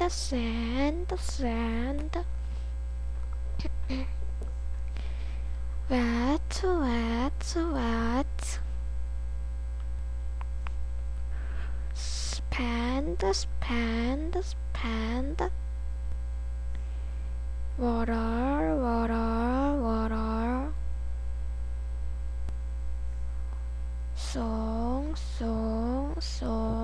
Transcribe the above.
sand. Wet, wet, wet. Spend, spend, spend. Water, water, water. Song, song, song.